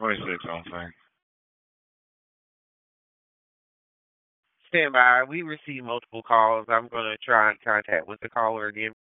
26 on thing. Stand by. We received multiple calls. I'm going to try and contact with the caller again.